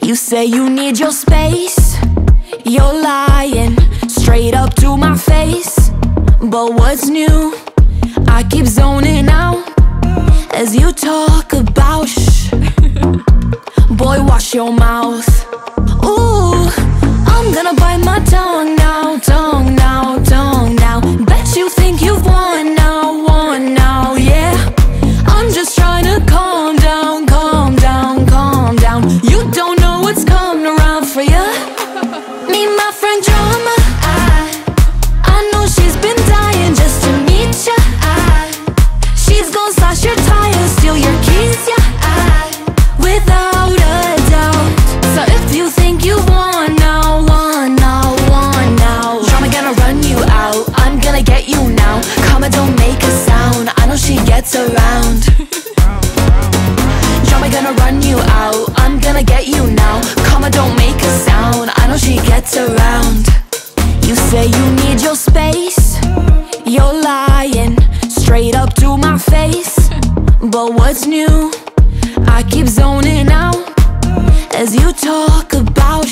You say you need your space, you're lying straight up to my face. But what's new? I keep zoning out as you talk about boy, wash your mouth. Ooh, I'm gonna bite my tongue now, tongue now, tongue now. Bet you think you've won now, yeah. I'm just trying to calm down, calm down, calm down. You don't know what's coming around for ya. Meet my friend Drama. I know she's been dying just to meet ya. She's gon' slash your tires, steal your keys, yeah. Without a doubt. So if you think you won now, Drama gonna run you out. I'm gonna get you now. Karma don't make a sound. I know she gets around. Drama gonna run you out. I'm gonna get you now. Karma don't make a sound. I know she gets around. You say you need your space, you're lying straight up to my face. But what's new? I keep zoning out as you talk about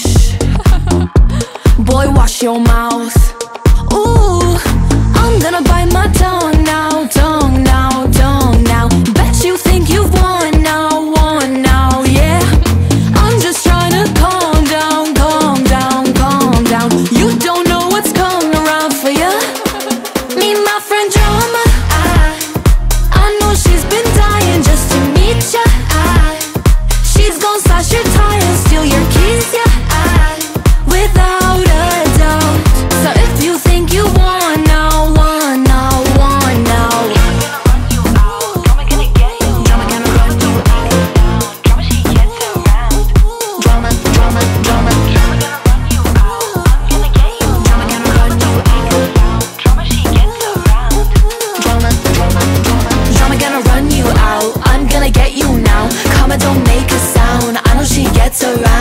boy, wash your mouth. Ooh, I'm gonna bite my tongue now, tongue now, tongue now. Bet you think you've won now, yeah. I'm just trying to calm down, calm down, calm down. You don't know what's coming around for ya. Meet my friend Drama. I know she's been dying just to meet ya. She's gon' slash your tires, steal your keys, yeah. Without a doubt. So if you think you won now, Drama gonna get you. Drama gonna run you out. Drama she gets around. Drama gonna run you out. I'm gonna get you. Drama gonna run you out. Drama she gets around. Drama gonna run you out. I'm gonna get you now. Karma don't make a sound. I know she gets around.